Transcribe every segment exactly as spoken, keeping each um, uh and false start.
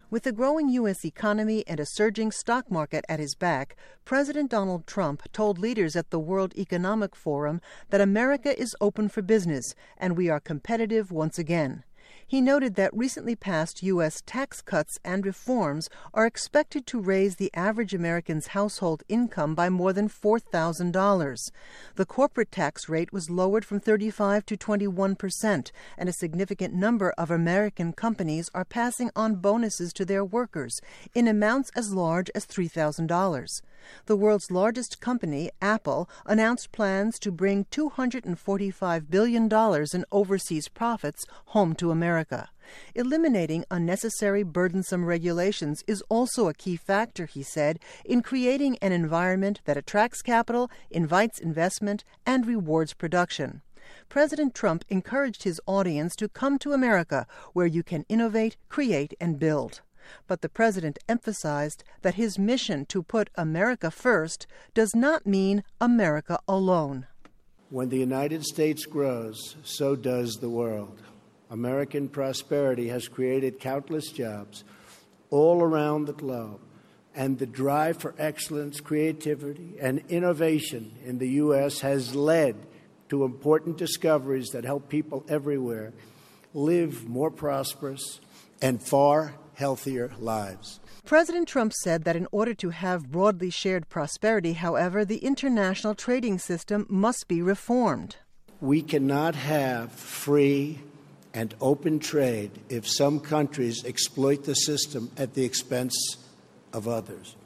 With the growing U S economy and a surging stock market at his back, President Donald Trump told leaders at the World Economic Forum that America is open for business and we are competitive once again. He noted that recently passed U S tax cuts and reforms are expected to raise the average American's household income by more than four thousand dollars. The corporate tax rate was lowered from thirty-five to twenty-one percent, and a significant number of American companies are passing on bonuses to their workers in amounts as large as three thousand dollars. The world's largest company, Apple, announced plans to bring two hundred forty-five billion dollars in overseas profits home to America. Eliminating unnecessary burdensome regulations is also a key factor, he said, in creating an environment that attracts capital, invites investment, and rewards production. President Trump encouraged his audience to come to America, where you can innovate, create, and build. But the president emphasized that his mission to put America first does not mean America alone. When the United States grows, so does the world. American prosperity has created countless jobs all around the globe, and the drive for excellence, creativity, and innovation in the U S has led to important discoveries that help people everywhere live more prosperous and far healthier lives. President Trump said that in order to have broadly shared prosperity, however, the international trading system must be reformed. We cannot have free and open trade if some countries exploit the system at the expense of others.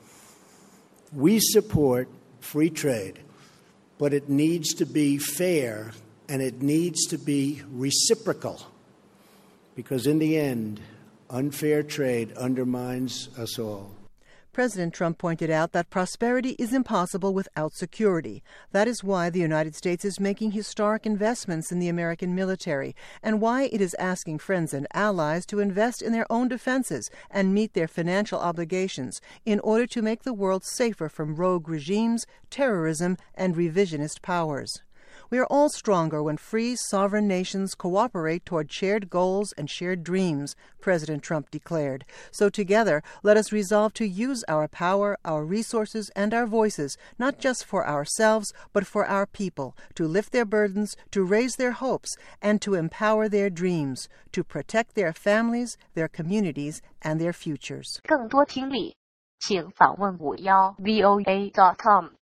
We support free trade, but it needs to be fair and it needs to be reciprocal, because in the end, unfair trade undermines us all. President Trump pointed out that prosperity is impossible without security. That is why the United States is making historic investments in the American military, and why it is asking friends and allies to invest in their own defenses and meet their financial obligations in order to make the world safer from rogue regimes, terrorism, and revisionist powers. We are all stronger when free, sovereign nations cooperate toward shared goals and shared dreams, President Trump declared. So together, let us resolve to use our power, our resources, and our voices, not just for ourselves, but for our people, to lift their burdens, to raise their hopes, and to empower their dreams, to protect their families, their communities, and their futures. 更多听力，请访问五幺 V O A dot com。